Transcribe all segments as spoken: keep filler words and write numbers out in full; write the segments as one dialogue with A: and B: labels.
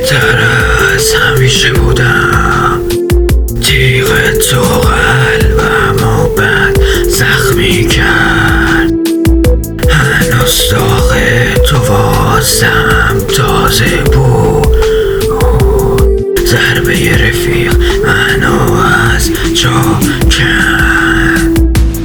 A: بهتر از همیشه بودم. تیغ تو قلبمو بد زخمی کرد. هنوز داغ تو واسم تازه بود. ضربه رفیق منو از جا کند.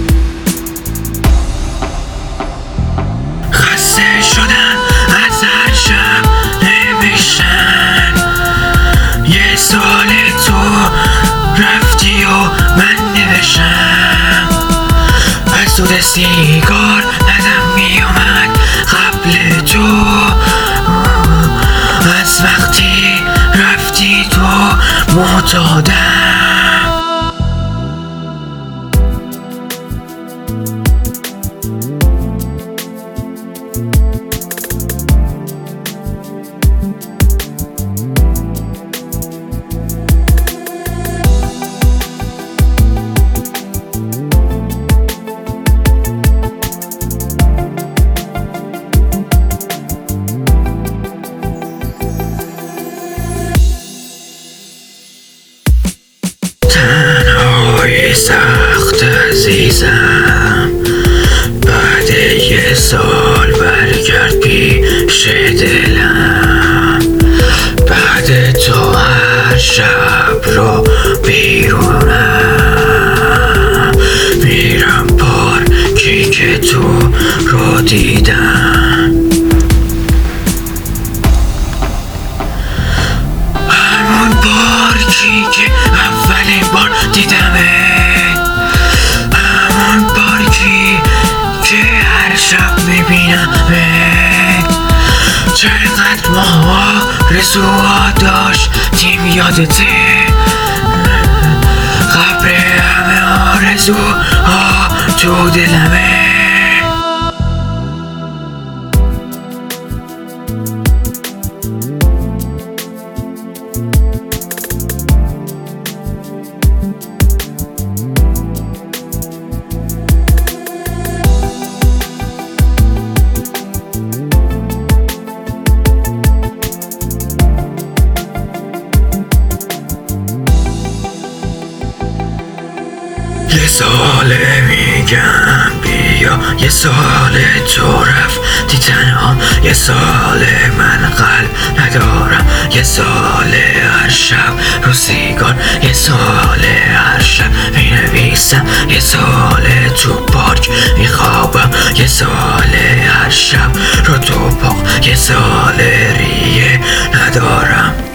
A: خسته شدم از هر شب نوشتن. یه سال تو رفتی و من نوشتم. از تو سیگار ندم میومد قبل تو. از وقتی رفتی تو معتادم. تنهای سخت عزیزم، بعد یه سال برگرد پیش دلم. بعد تو هر شب رو بیرونم میرم پارکی که تو رو دیدم. همون پارکی که اولین بار دیدمت. همون پارکی که هر شب میبینمت. چقدر ما آرزوها داشتیم یادته. قبر همه آرزوها تو دلمه. یه ساله میگم بیا، یه ساله تو رفتی تنها. یه ساله من قلب ندارم. یه ساله هر شب رو سیگار. یه ساله هر شب مینویسم. یه ساله تو پارک میخوابم. یه ساله هر شب رو تو پاق. یه ساله ریه ندارم.